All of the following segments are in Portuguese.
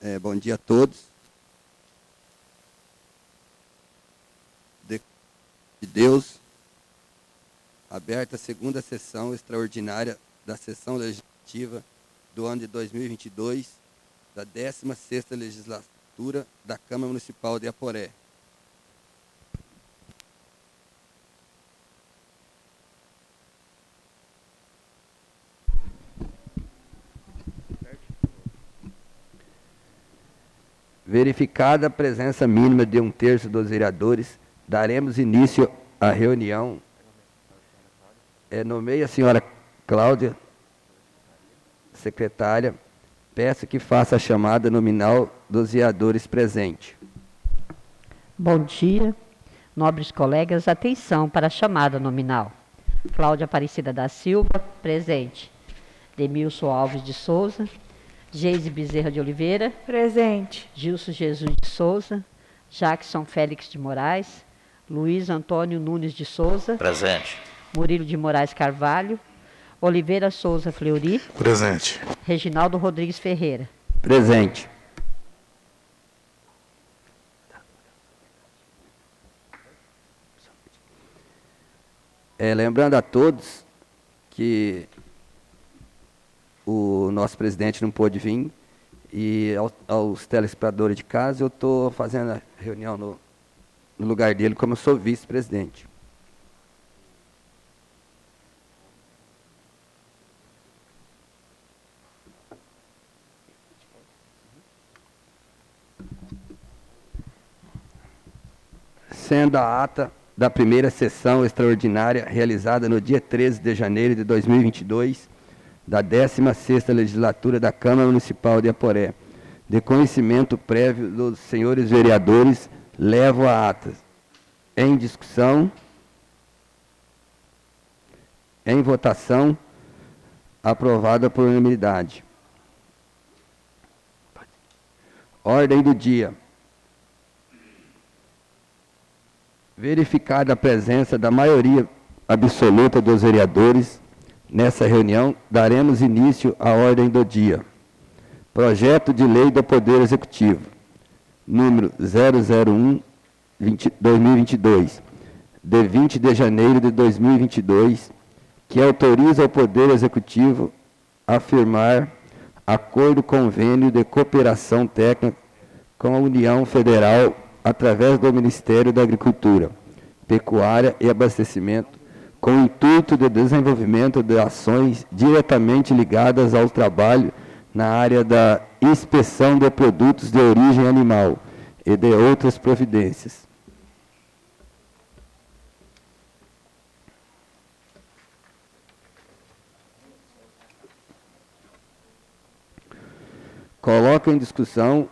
Bom dia a todos. De Deus, aberta a segunda sessão extraordinária da sessão legislativa do ano de 2022, da 16ª legislatura da Câmara Municipal de Aporé. Verificada a presença mínima de 1/3 dos vereadores, daremos início à reunião. Nomeie a senhora Cláudia, secretária. Peço que faça a chamada nominal dos vereadores presentes. Bom dia, nobres colegas. Atenção para a chamada nominal. Cláudia Aparecida da Silva, presente. Demilson Alves de Souza. Geise Bezerra de Oliveira. Presente. Gilson Jesus de Souza. Jackson Félix de Moraes. Luiz Antônio Nunes de Souza. Presente. Murilo de Moraes Carvalho. Oliveira Souza Fleury. Presente. Reginaldo Rodrigues Ferreira. Presente. Lembrando a todos que o nosso presidente não pôde vir, e aos telespectadores de casa, eu estou fazendo a reunião no lugar dele, como eu sou vice-presidente. Sendo a ata da primeira sessão extraordinária realizada no dia 13 de janeiro de 2022, da 16ª legislatura da Câmara Municipal de Aporé, de conhecimento prévio dos senhores vereadores, levo a ata em discussão, em votação, aprovada por unanimidade. Ordem do dia. Verificada a presença da maioria absoluta dos vereadores, nessa reunião, daremos início à ordem do dia. Projeto de Lei do Poder Executivo, número 001/2022, de 20 de janeiro de 2022, que autoriza o Poder Executivo a firmar acordo convênio de cooperação técnica com a União Federal através do Ministério da Agricultura, Pecuária e Abastecimento, com o intuito de desenvolvimento de ações diretamente ligadas ao trabalho na área da inspeção de produtos de origem animal e de outras providências. Coloco em discussão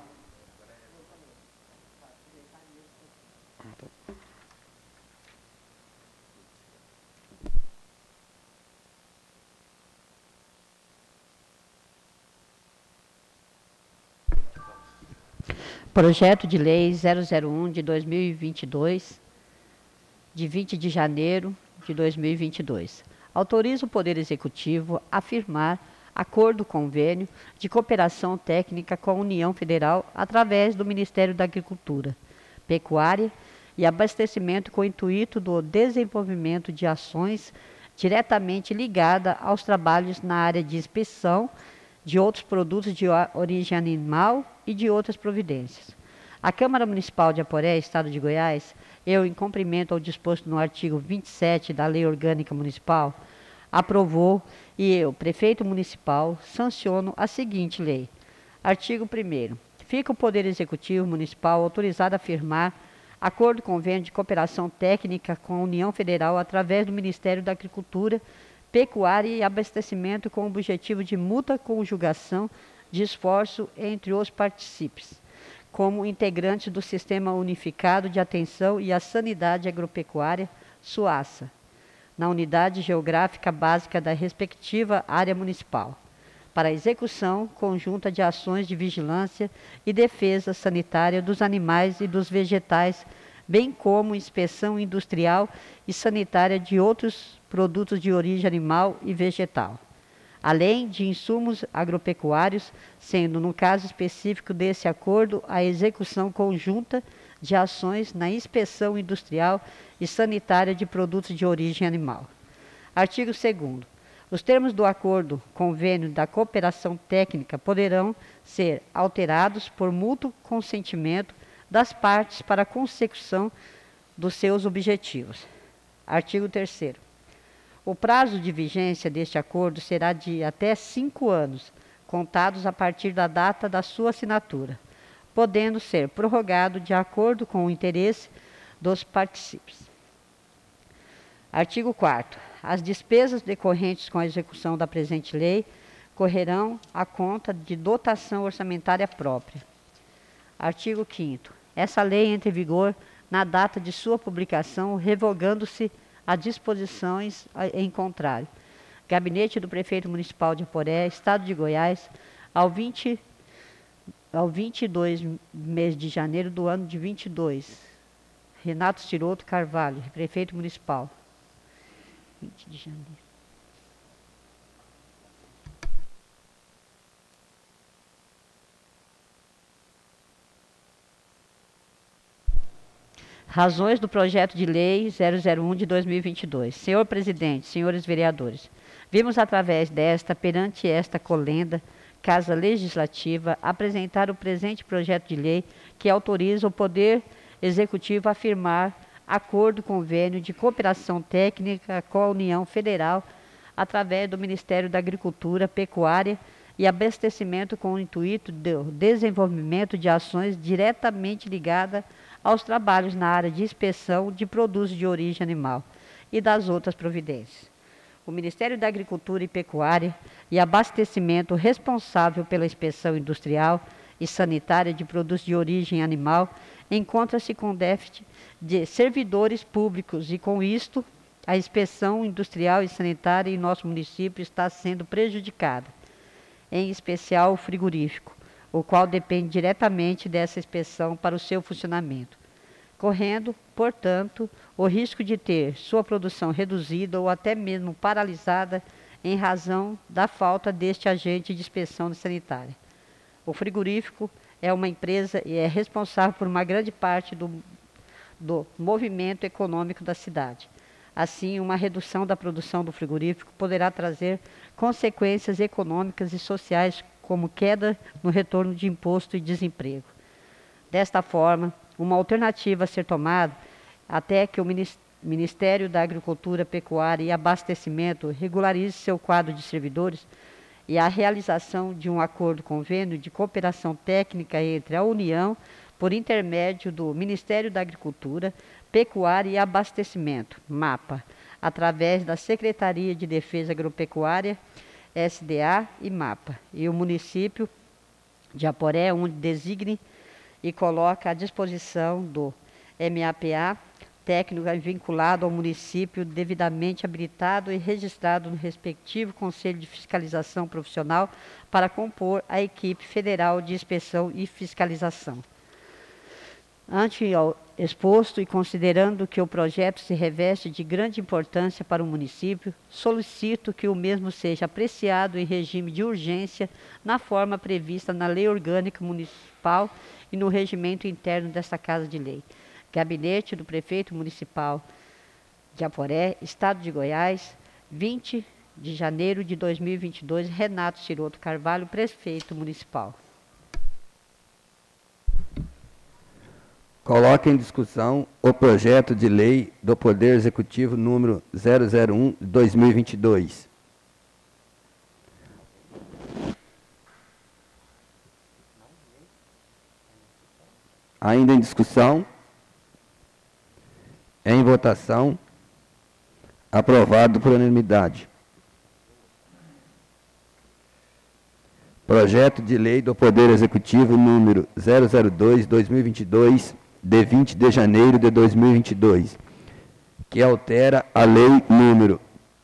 Projeto de Lei 001 de 2022, de 20 de janeiro de 2022. Autoriza o Poder Executivo a firmar acordo convênio de cooperação técnica com a União Federal através do Ministério da Agricultura, Pecuária e Abastecimento com o intuito do desenvolvimento de ações diretamente ligadas aos trabalhos na área de inspeção de outros produtos de origem animal e de outras providências. A Câmara Municipal de Aporé, Estado de Goiás, em cumprimento ao disposto no artigo 27 da Lei Orgânica Municipal, aprovou e eu, prefeito municipal, sanciono a seguinte lei. Artigo 1º. Fica o Poder Executivo Municipal autorizado a firmar acordo convênio de cooperação técnica com a União Federal através do Ministério da Agricultura, Pecuária e Abastecimento com o objetivo de mútua conjugação de esforço entre os partícipes, como integrantes do Sistema Unificado de Atenção e a Sanidade Agropecuária, SUASA, na Unidade Geográfica Básica da respectiva área municipal, para a execução conjunta de ações de vigilância e defesa sanitária dos animais e dos vegetais, bem como inspeção industrial e sanitária de outros produtos de origem animal e vegetal. além de insumos agropecuários, sendo, no caso específico desse acordo, a execução conjunta de ações na inspeção industrial e sanitária de produtos de origem animal. Artigo 2º. Os termos do acordo convênio da cooperação técnica poderão ser alterados por mútuo consentimento das partes para a consecução dos seus objetivos. Artigo 3º. O prazo de vigência deste acordo será de até 5 anos, contados a partir da data da sua assinatura, podendo ser prorrogado de acordo com o interesse dos participantes. Artigo 4º. As despesas decorrentes com a execução da presente lei correrão à conta de dotação orçamentária própria. Artigo 5º. Essa lei entra em vigor na data de sua publicação, revogando-se as disposições em contrário. Gabinete do Prefeito Municipal de Aporé, Estado de Goiás, ao 22 mês de janeiro do ano de 22. Renato Ciroto Carvalho, Prefeito Municipal. 20 de janeiro. Razões do projeto de lei 001 de 2022. Senhor presidente, senhores vereadores, vimos através perante esta colenda Casa Legislativa, apresentar o presente projeto de lei que autoriza o Poder Executivo a firmar acordo convênio de cooperação técnica com a União Federal através do Ministério da Agricultura, Pecuária e Abastecimento com o intuito do desenvolvimento de ações diretamente ligadas aos trabalhos na área de inspeção de produtos de origem animal e das outras providências. O Ministério da Agricultura e Pecuária e Abastecimento, responsável pela inspeção industrial e sanitária de produtos de origem animal, encontra-se com déficit de servidores públicos e, com isto, a inspeção industrial e sanitária em nosso município está sendo prejudicada, em especial o frigorífico, o qual depende diretamente dessa inspeção para o seu funcionamento, correndo, portanto, o risco de ter sua produção reduzida ou até mesmo paralisada em razão da falta deste agente de inspeção sanitária. O frigorífico é uma empresa e é responsável por uma grande parte do movimento econômico da cidade. Assim, uma redução da produção do frigorífico poderá trazer consequências econômicas e sociais, como queda no retorno de imposto e desemprego. Desta forma, uma alternativa a ser tomada até que o Ministério da Agricultura, Pecuária e Abastecimento regularize seu quadro de servidores e a realização de um acordo convênio de cooperação técnica entre a União, por intermédio do Ministério da Agricultura, Pecuária e Abastecimento, MAPA, através da Secretaria de Defesa Agropecuária, SDA e MAPA, e o município de Aporé, onde designe e coloca à disposição do MAPA, técnico vinculado ao município, devidamente habilitado e registrado no respectivo Conselho de Fiscalização Profissional para compor a equipe federal de inspeção e fiscalização. Ante ao exposto e considerando que o projeto se reveste de grande importância para o município, solicito que o mesmo seja apreciado em regime de urgência na forma prevista na Lei Orgânica Municipal e no regimento interno desta Casa de Lei. Gabinete do Prefeito Municipal de Aporé, Estado de Goiás, 20 de janeiro de 2022, Renato Ciroto Carvalho, Prefeito Municipal. Coloca em discussão o projeto de lei do Poder Executivo número 001 de 2022. Ainda em discussão, em votação, aprovado por unanimidade. Projeto de lei do Poder Executivo número 002/2022, de 20 de janeiro de 2022, que altera a lei número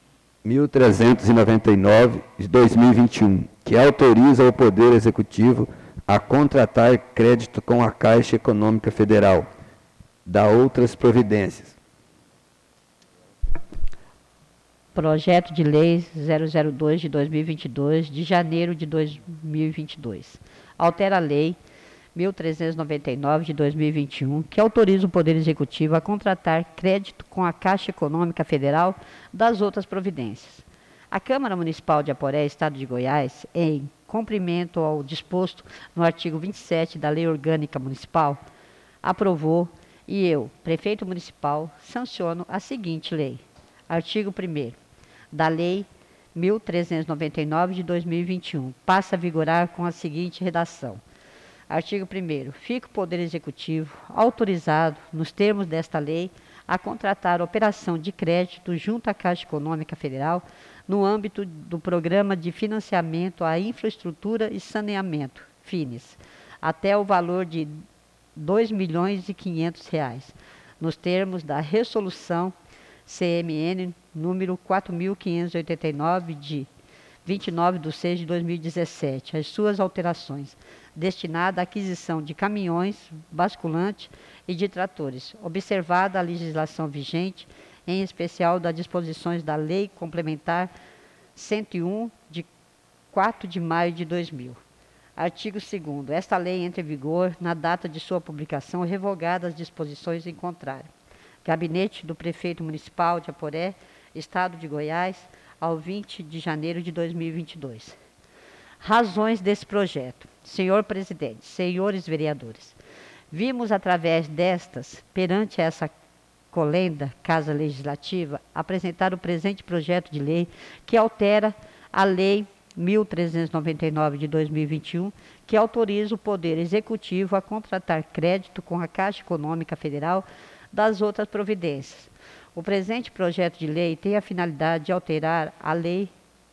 1399 de 2021, que autoriza o Poder Executivo a contratar crédito com a Caixa Econômica Federal, da outras providências. Projeto de Lei 002 de 2022, de janeiro de 2022. Altera a Lei 1399 de 2021, que autoriza o Poder Executivo a contratar crédito com a Caixa Econômica Federal das outras providências. A Câmara Municipal de Aporé, Estado de Goiás, em cumprimento ao disposto no artigo 27 da Lei Orgânica Municipal, aprovou e eu, Prefeito Municipal, sanciono a seguinte lei. Artigo 1º da Lei 1399 de 2021, passa a vigorar com a seguinte redação. Artigo 1º. Fica o Poder Executivo autorizado, nos termos desta lei, a contratar operação de crédito junto à Caixa Econômica Federal no âmbito do Programa de Financiamento à Infraestrutura e Saneamento, FINES, até o valor de R$ 2.500.000, nos termos da Resolução CMN número 4.589 de 29/6/2017, as suas alterações, destinada à aquisição de caminhões, basculantes e de tratores, observada a legislação vigente, em especial das disposições da Lei Complementar 101, de 4 de maio de 2000. Artigo 2º. Esta lei entra em vigor na data de sua publicação, revogadas as disposições em contrário. Gabinete do Prefeito Municipal de Aporé, Estado de Goiás, ao 20 de janeiro de 2022. Razões desse projeto. Senhor Presidente, senhores vereadores, vimos através destas, perante essa colenda Casa Legislativa, apresentar o presente projeto de lei que altera a Lei 1399 de 2021, que autoriza o Poder Executivo a contratar crédito com a Caixa Econômica Federal das outras providências. O presente projeto de lei tem a finalidade de alterar a Lei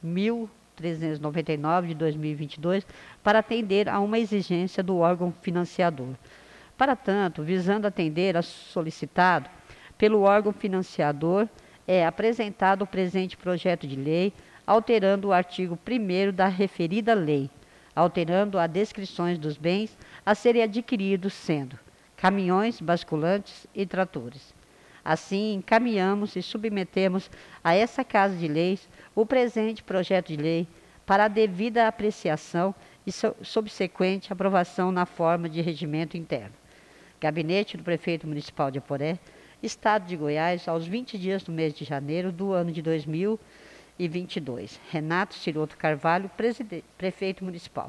1399 de 2022 para atender a uma exigência do órgão financiador. Para tanto, visando atender a solicitado pelo órgão financiador, é apresentado o presente projeto de lei, alterando o artigo 1º da referida lei, alterando as descrições dos bens a serem adquiridos, sendo caminhões, basculantes e tratores. Assim, encaminhamos e submetemos a essa Casa de Leis o presente projeto de lei para a devida apreciação e subsequente aprovação na forma de regimento interno. Gabinete do Prefeito Municipal de Aporé, Estado de Goiás, aos 20 dias do mês de janeiro do ano de 2022. Renato Ciroto Carvalho, Prefeito Municipal.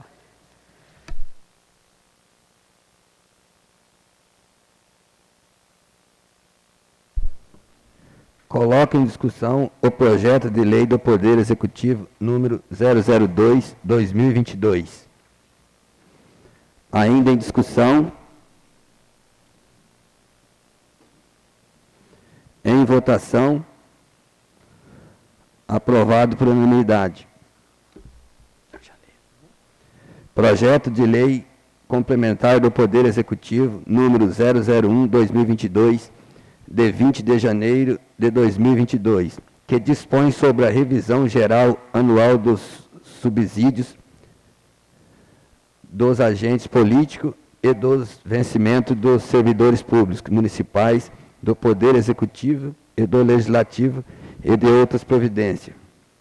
Coloca em discussão o projeto de lei do Poder Executivo número 002/2022. Ainda em discussão. Em votação. Aprovado por unanimidade. Projeto de lei complementar do Poder Executivo número 001/2022, de 20 de janeiro de 2022, que dispõe sobre a revisão geral anual dos subsídios dos agentes políticos e dos vencimentos dos servidores públicos municipais, do Poder Executivo e do Legislativo e de outras providências.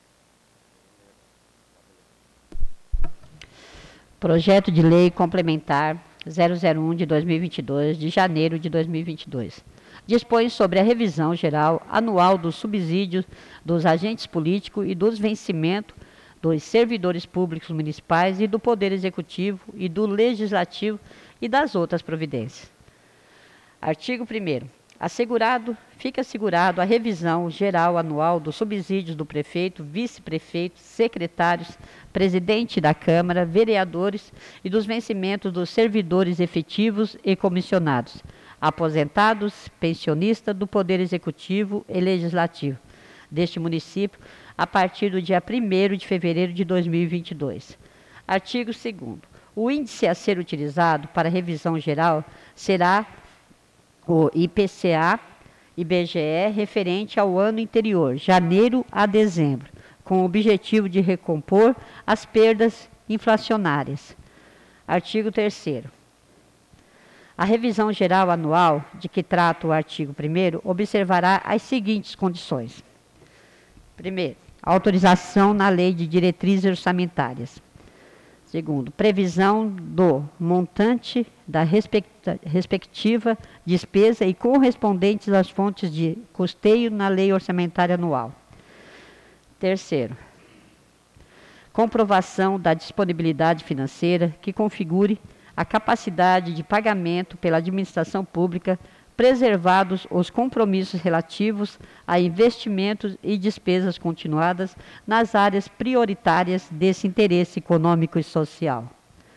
Projeto de Lei Complementar 001 de 2022, de janeiro de 2022. Dispõe sobre a revisão geral anual dos subsídios dos agentes políticos e dos vencimentos dos servidores públicos municipais e do Poder Executivo e do Legislativo e das outras providências. Artigo 1º. Fica assegurado a revisão geral anual dos subsídios do prefeito, vice-prefeito, secretários, presidente da Câmara, vereadores e dos vencimentos dos servidores efetivos e comissionados, aposentados, pensionistas do Poder Executivo e Legislativo deste município, a partir do dia 1º de fevereiro de 2022. Artigo 2º. O índice a ser utilizado para a revisão geral será o IPCA-IBGE referente ao ano anterior, janeiro a dezembro, com o objetivo de recompor as perdas inflacionárias. Artigo 3º. A revisão geral anual, de que trata o artigo 1º, observará as seguintes condições. Primeiro, autorização na Lei de Diretrizes Orçamentárias. Segundo, previsão do montante da respectiva despesa e correspondentes às fontes de custeio na Lei Orçamentária Anual. Terceiro, comprovação da disponibilidade financeira que configure a capacidade de pagamento pela administração pública, preservados os compromissos relativos a investimentos e despesas continuadas nas áreas prioritárias desse interesse econômico e social.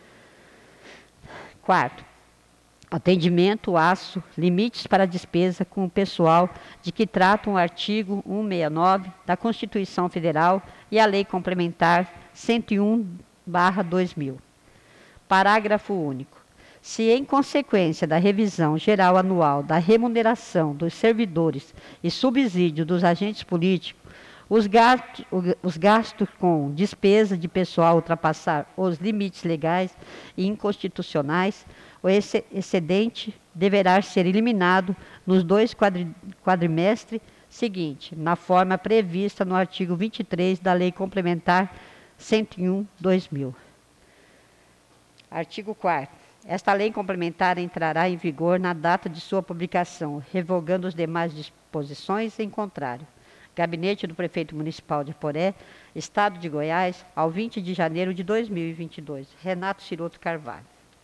Quarto, atendimento às limites para despesa com o pessoal de que tratam o artigo 169 da Constituição Federal e a Lei Complementar 101/2000. Parágrafo único. Se, em consequência da revisão geral anual da remuneração dos servidores e subsídio dos agentes políticos, os gastos com despesa de pessoal ultrapassar os limites legais e inconstitucionais, o excedente deverá ser eliminado nos 2 quadrimestres seguintes, na forma prevista no artigo 23 da Lei Complementar 101/2000. Artigo 4º. Esta lei complementar entrará em vigor na data de sua publicação, revogando as demais disposições em contrário. Gabinete do Prefeito Municipal de Aporé, Estado de Goiás, ao 20 de janeiro de 2022. Renato Ciroto Carvalho.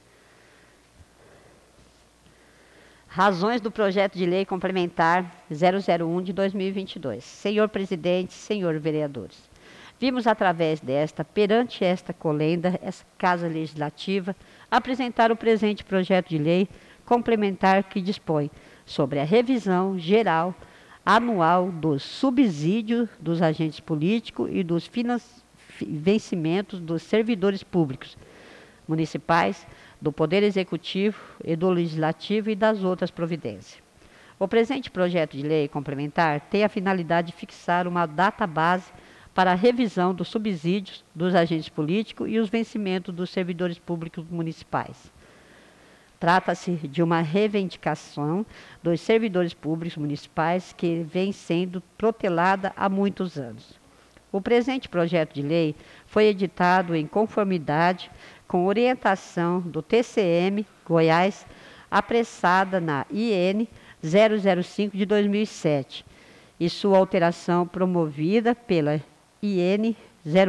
Razões do projeto de lei complementar 001 de 2022. Senhor Presidente, senhor vereadores, vimos através perante esta colenda, essa Casa Legislativa, apresentar o presente projeto de lei complementar que dispõe sobre a revisão geral anual dos subsídios dos agentes políticos e dos vencimentos dos servidores públicos municipais, do Poder Executivo e do Legislativo e das outras providências. O presente projeto de lei complementar tem a finalidade de fixar uma data base para a revisão dos subsídios dos agentes políticos e os vencimentos dos servidores públicos municipais. Trata-se de uma reivindicação dos servidores públicos municipais que vem sendo protelada há muitos anos. O presente projeto de lei foi editado em conformidade com orientação do TCM Goiás, apressada na IN 005 de 2007, e sua alteração promovida pela IN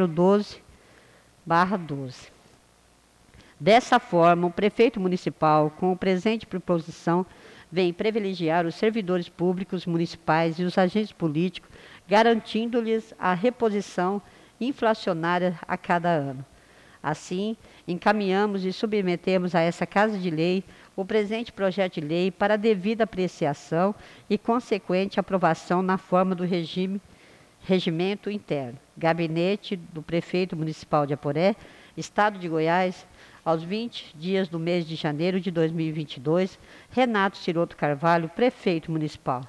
012/12. Dessa forma, o prefeito municipal, com a presente proposição, vem privilegiar os servidores públicos municipais e os agentes políticos, garantindo-lhes a reposição inflacionária a cada ano. Assim, encaminhamos e submetemos a essa Casa de Lei o presente projeto de lei para devida apreciação e consequente aprovação na forma do regimento interno. Gabinete do Prefeito Municipal de Aporé, Estado de Goiás, aos 20 dias do mês de janeiro de 2022, Renato Ciroto Carvalho, Prefeito Municipal.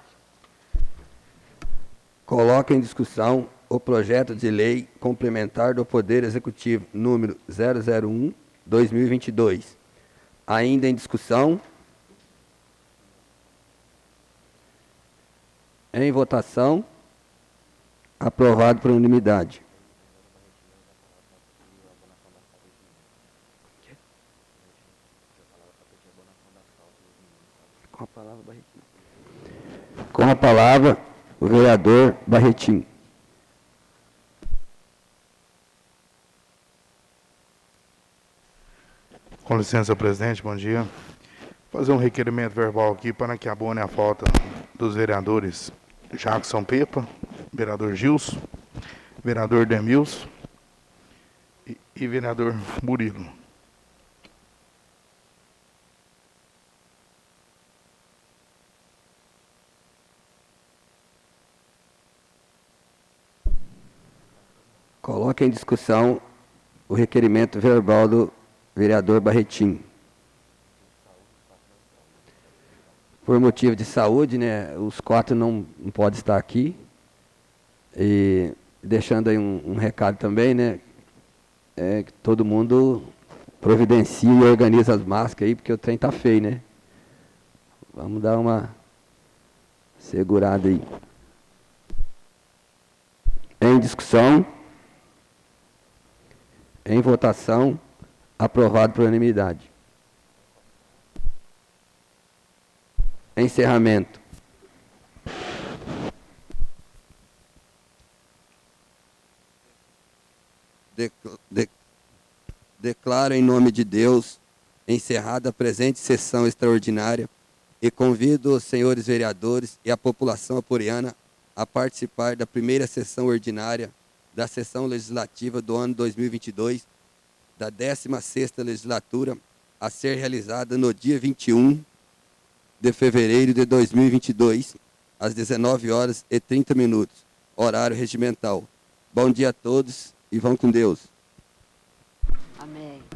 Coloca em discussão o projeto de lei complementar do Poder Executivo número 001/2022. Ainda em discussão. Em votação. Aprovado por unanimidade. Com a palavra, o vereador Barretim. Com licença, presidente, bom dia. Vou fazer um requerimento verbal aqui para que abone a falta dos vereadores Jackson Pepa, vereador Gilson, vereador Demilson e vereador Murilo. Coloca em discussão o requerimento verbal do vereador Barretim. Por motivo de saúde, né, os 4 não podem estar aqui. E deixando aí um recado também, né, que todo mundo providencia e organiza as máscaras aí, porque o trem tá feio, né? Vamos dar uma segurada aí. em discussão? Em votação. Aprovado por unanimidade. Encerramento. Declaro em nome de Deus encerrada a presente sessão extraordinária e convido os senhores vereadores e a população apureiana a participar da primeira sessão ordinária da sessão legislativa do ano 2022, da 16ª legislatura, a ser realizada no dia 21 de fevereiro de 2022, às 19h30, horário regimental. Bom dia a todos e vão com Deus. Amém.